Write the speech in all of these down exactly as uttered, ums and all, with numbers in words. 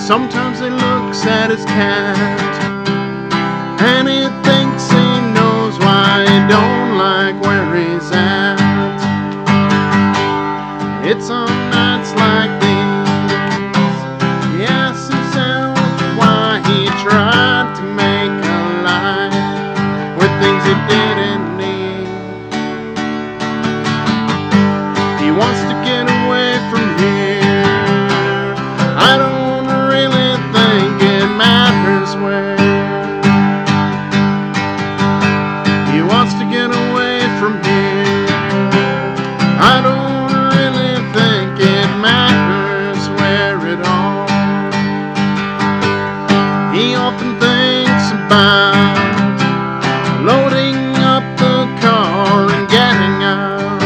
Sometimes he looks at his cat and he thinks he knows why he don't like where he's at. It's on nights like these he asks himself why he tried to make a life with things he didn't need. He wants to get away from here. I don't really think it matters where. He wants to get away from here. I don't really think it matters where at all. He often thinks about loading up the car and getting out.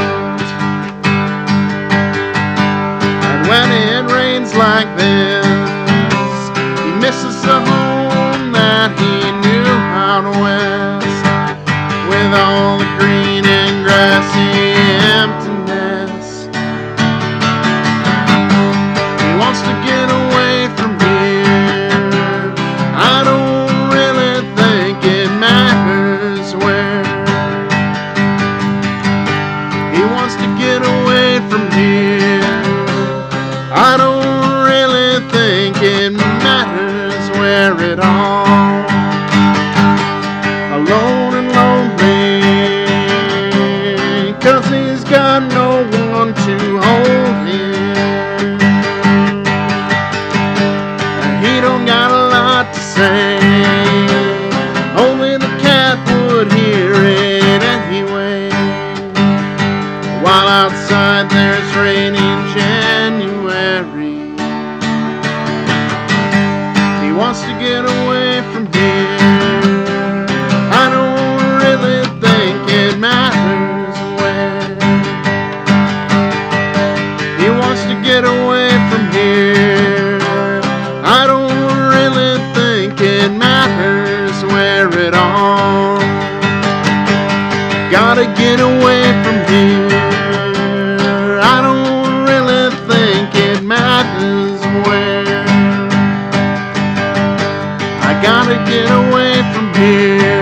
And when it rains like this, he misses the home that he knew out west, with all the green and grassy emptiness. He wants to get away from here. I don't really think it matters where. He wants to get away from here. I don't really think it matters where at all. Alone and lonely, 'cause he's got no one to hold him. And he don't got a lot to say, only the cat would hear it anyway. While outside there's rain in January, he wants to get away from here. I don't really think it matters where. He wants to get away from here. I don't really think it matters where at all. Gotta get away from here. I don't really think it matters where. I gotta get away from here.